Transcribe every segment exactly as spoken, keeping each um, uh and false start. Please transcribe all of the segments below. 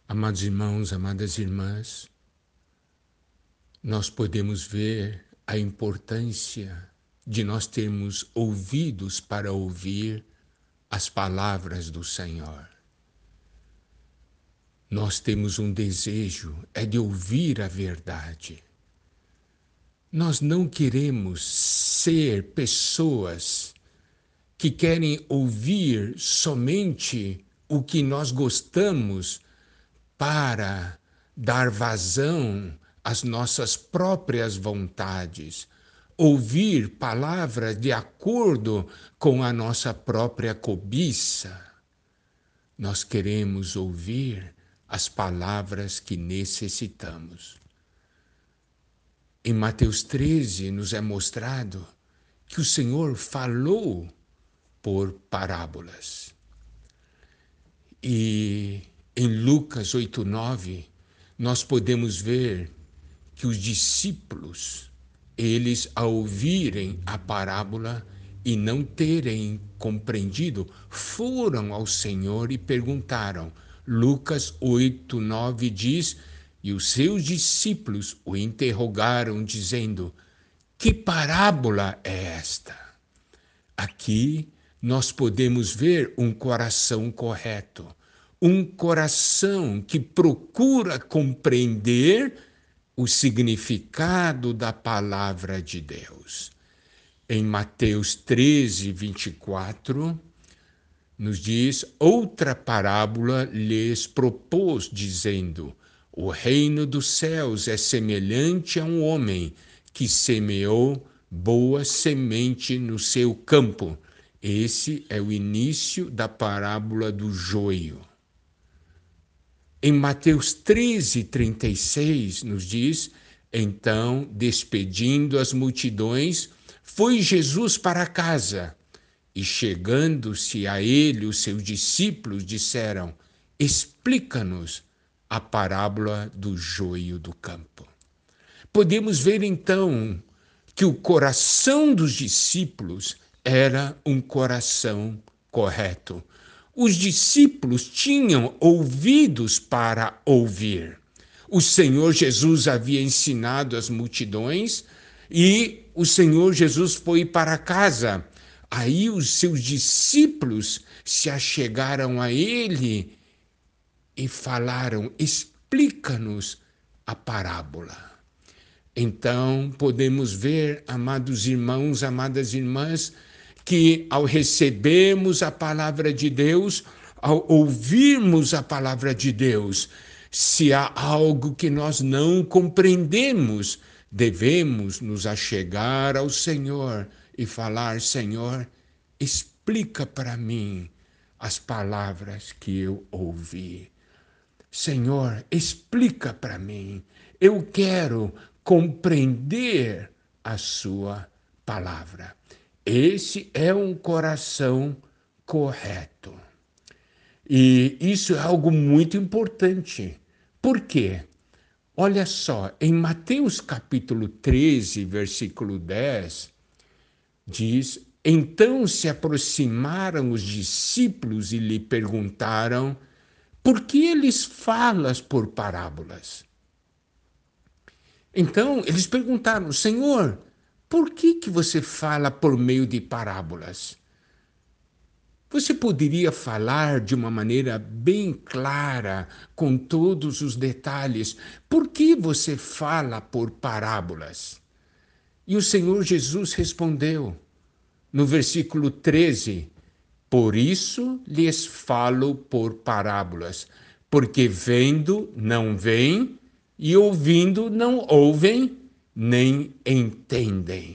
Amados irmãos, amadas irmãs, nós podemos ver a importância de nós termos ouvidos para ouvir as palavras do Senhor. Nós temos um desejo, é de ouvir a verdade. Nós não queremos ser pessoas que querem ouvir somente o que nós gostamos para dar vazão às nossas próprias vontades, ouvir palavras de acordo com a nossa própria cobiça. Nós queremos ouvir as palavras que necessitamos. Em Mateus treze nos é mostrado que o Senhor falou por parábolas. E em Lucas oito, nove, nós podemos ver que os discípulos, eles ao ouvirem a parábola e não terem compreendido, foram ao Senhor e perguntaram. Lucas oito, nove diz, e os seus discípulos o interrogaram, dizendo, que parábola é esta? Aqui nós podemos ver um coração correto, um coração que procura compreender o significado da palavra de Deus. Em Mateus treze, vinte e quatro, nos diz, outra parábola lhes propôs, dizendo, o reino dos céus é semelhante a um homem que semeou boa semente no seu campo. Esse é o início da parábola do joio. Em Mateus treze, trinta e seis, nos diz, então, despedindo as multidões, foi Jesus para casa, e chegando-se a ele, os seus discípulos disseram, explica-nos a parábola do joio do campo. Podemos ver, então, que o coração dos discípulos era um coração correto. Os discípulos tinham ouvidos para ouvir. O Senhor Jesus havia ensinado as multidões e o Senhor Jesus foi para casa. Aí os seus discípulos se achegaram a ele e falaram, explica-nos a parábola. Então, podemos ver, amados irmãos, amadas irmãs, que ao recebermos a palavra de Deus, ao ouvirmos a palavra de Deus, se há algo que nós não compreendemos, devemos nos achegar ao Senhor e falar, Senhor, explica para mim as palavras que eu ouvi. Senhor, explica para mim, eu quero compreender a sua palavra. Esse é um coração correto. E isso é algo muito importante. Por quê? Olha só, em Mateus capítulo treze, versículo dez, diz, então se aproximaram os discípulos e lhe perguntaram, por que lhes falas por parábolas? Então, eles perguntaram, Senhor, por que que você fala por meio de parábolas? Você poderia falar de uma maneira bem clara, com todos os detalhes, por que você fala por parábolas? E o Senhor Jesus respondeu, no versículo treze, por isso lhes falo por parábolas, porque vendo não veem, e ouvindo não ouvem, nem entendem.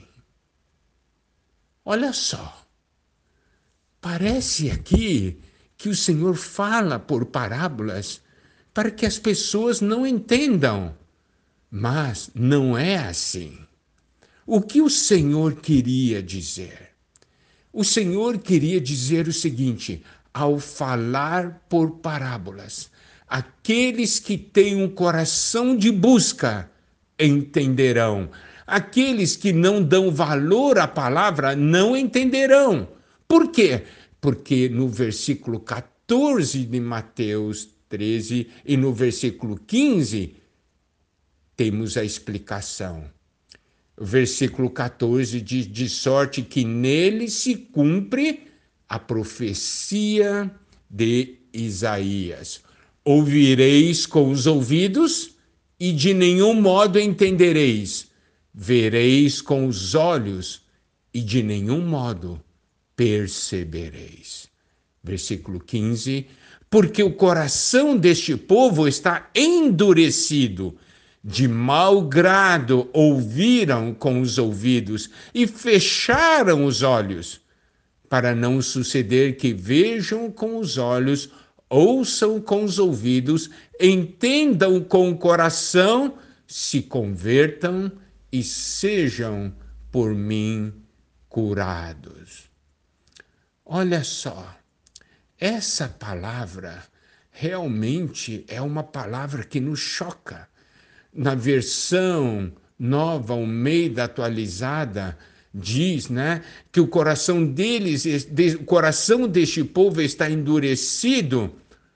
Olha só, parece aqui que o Senhor fala por parábolas para que as pessoas não entendam, mas não é assim. O que o Senhor queria dizer? O Senhor queria dizer o seguinte, ao falar por parábolas, aqueles que têm um coração de busca entenderão. Aqueles que não dão valor à palavra não entenderão. Por quê? Porque no versículo quatorze de Mateus treze, e no versículo quinze, temos a explicação. O versículo quatorze diz: de sorte que nele se cumpre a profecia de Isaías. Ouvireis com os ouvidos e de nenhum modo entendereis. Vereis com os olhos e de nenhum modo percebereis. Versículo quinze. Porque o coração deste povo está endurecido, de mau grado ouviram com os ouvidos e fecharam os olhos, para não suceder que vejam com os olhos, ouçam com os ouvidos, entendam com o coração, se convertam e sejam por mim curados. Olha só, essa palavra realmente é uma palavra que nos choca. Na versão nova, Almeida atualizada, diz, né, que o coração deles, o coração deste povo está endurecido.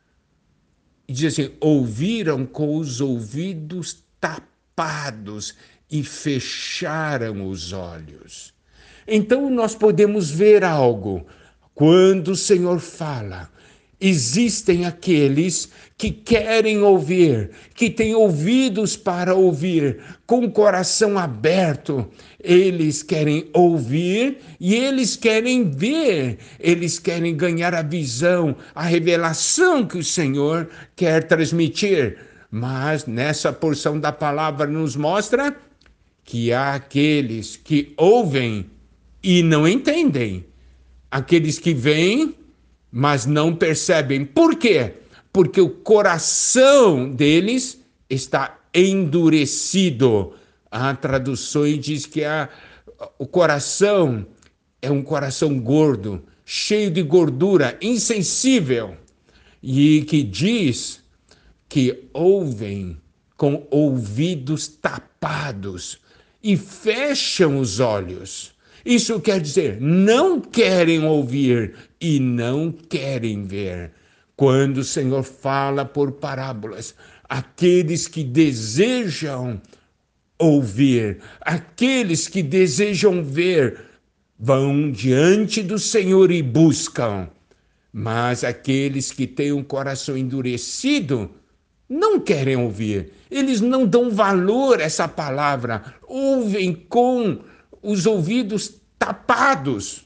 E diz assim: ouviram com os ouvidos tapados e fecharam os olhos. Então nós podemos ver algo. Quando o Senhor fala, existem aqueles que querem ouvir, que têm ouvidos para ouvir, com o coração aberto. Eles querem ouvir e eles querem ver, eles querem ganhar a visão, a revelação que o Senhor quer transmitir. Mas nessa porção da palavra nos mostra que há aqueles que ouvem e não entendem. Aqueles que veem, mas não percebem. Por quê? Porque o coração deles está endurecido. A tradução diz que a, o coração é um coração gordo, cheio de gordura, insensível. E que diz que ouvem com ouvidos tapados e fecham os olhos. Isso quer dizer, não querem ouvir e não querem ver. Quando o Senhor fala por parábolas, aqueles que desejam ouvir, aqueles que desejam ver, vão diante do Senhor e buscam. Mas aqueles que têm um coração endurecido, não querem ouvir. Eles não dão valor a essa palavra. Ouvem com os ouvidos tapados,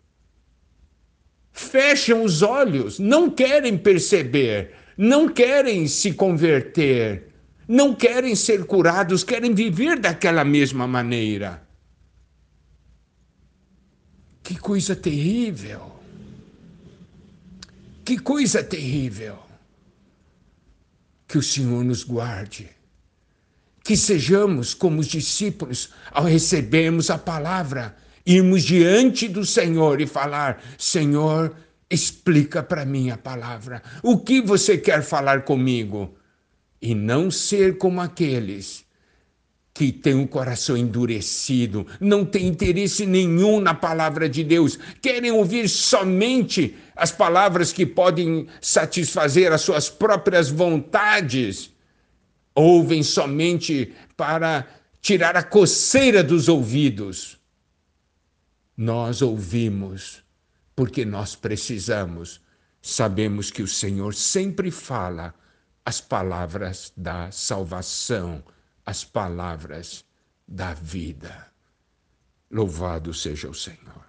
fecham os olhos, não querem perceber, não querem se converter, não querem ser curados, querem viver daquela mesma maneira. Que coisa terrível! Que coisa terrível! Que o Senhor nos guarde. Que sejamos como os discípulos ao recebermos a palavra, irmos diante do Senhor e falar: Senhor, explica para mim a palavra. O que você quer falar comigo? E não ser como aqueles que têm um coração endurecido, não têm interesse nenhum na palavra de Deus, querem ouvir somente as palavras que podem satisfazer as suas próprias vontades. Ouvem somente para tirar a coceira dos ouvidos. Nós ouvimos porque nós precisamos. Sabemos que o Senhor sempre fala as palavras da salvação, as palavras da vida. Louvado seja o Senhor.